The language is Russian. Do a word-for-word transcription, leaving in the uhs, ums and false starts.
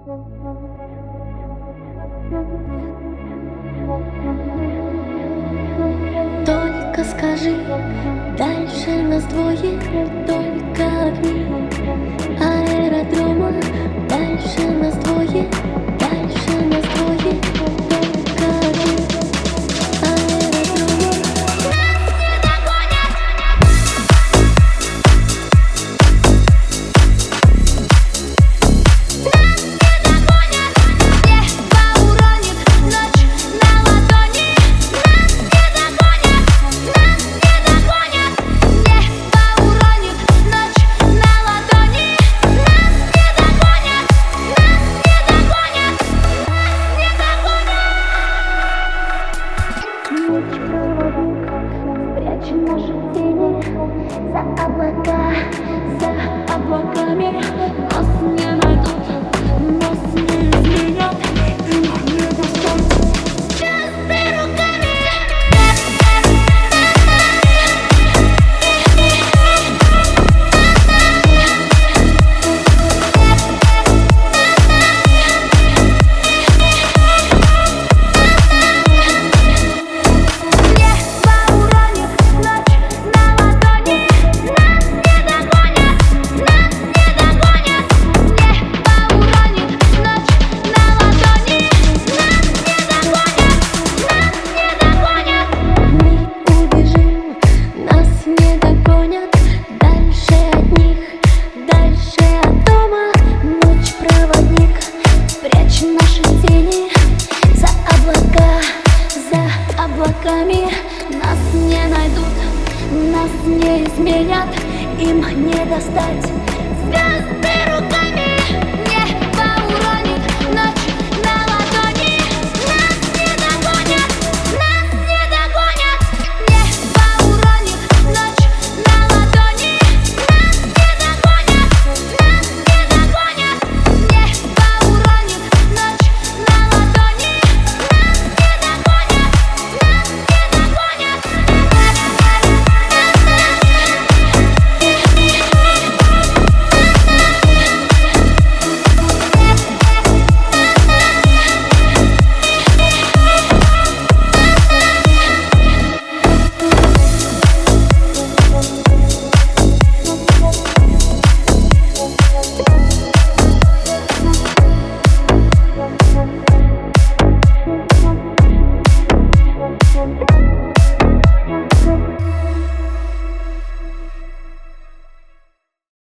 Только скажи, дальше нас двое, только огни аэродрома. Дальше нас двое, дальше нас двое, только огни аэродрома. Нас не догонят. Нас не догонят. Небо уронит ночь на ладони. Нас не догонят. Нас не догонят. Небо уронит ночь на ладони. Нас не догонят. Нас не догонят. Нас не догонят. Ночь проводник, спрячь наши тени за облака, за облаками. Нас не найдут, нас не изменят, их не достать. Звезды руками. Небо уронит ночь на ладони. Нас не догонят. Нас не догонят. Небо уронит ночь на ладони. Нас не догонят. Нас не догонят. Мы убежим, нас не догонят. Дальше от них, дальше от дома. Ночь проводник, спрячь наши тени за облака, за облаками. Нас не найдут, нас не изменят, им не достать.